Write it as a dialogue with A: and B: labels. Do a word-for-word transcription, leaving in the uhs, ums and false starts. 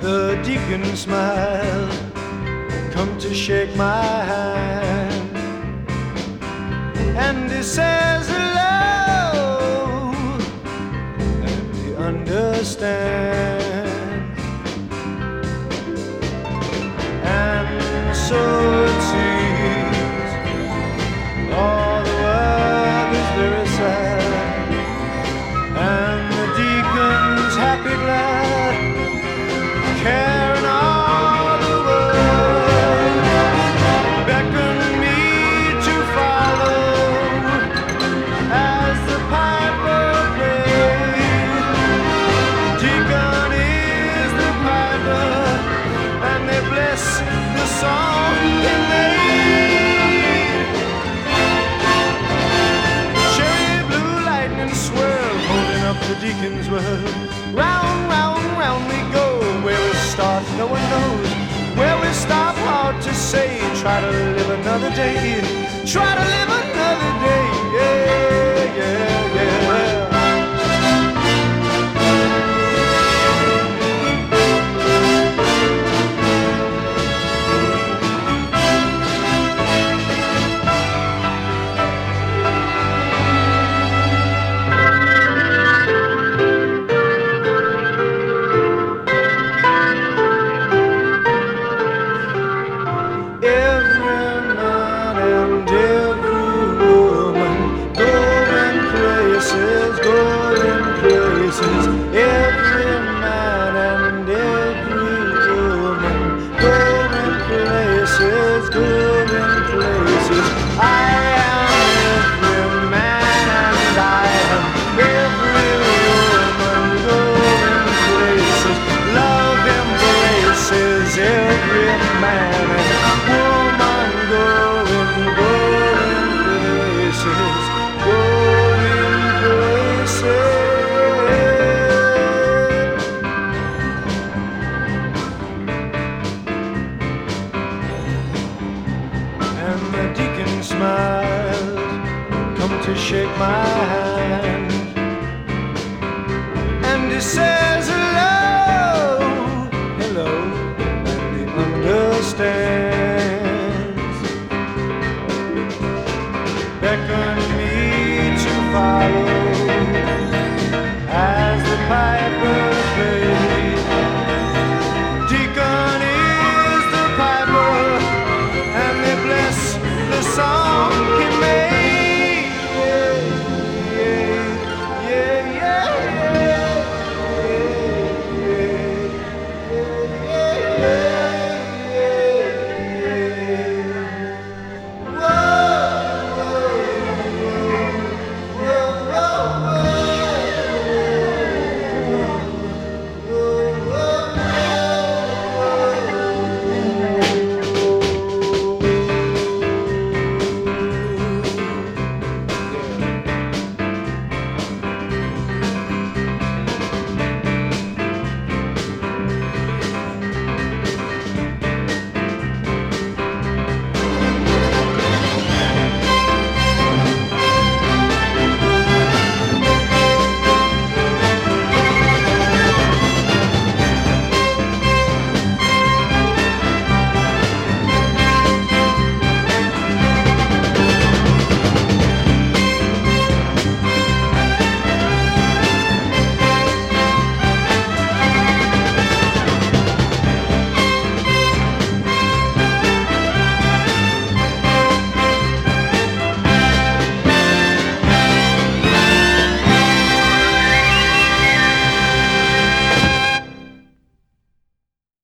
A: The deacon smiled, come to shake my hand, and he says hello, and he understands. And so it seems all the world is very sad, and the deacon's happy glad, carrying all the world, beckon me to follow as the piper plays. Deacon is the piper, and they bless the song he made. Cherry blue lightning swirl, holding up the deacon's world. Round, round, round we go. Where we start, no one knows. Where we stop, hard to say. Try to live another day. Try to live another day. Yeah, yeah, yeah. Every man and every woman going places, going places. I am every man and I am every woman going places. Love embraces every man and woman going, going places, going places. And the deacon smiled, come to shake my hand, and he says hello, hello, and he understands. Beckon me to follow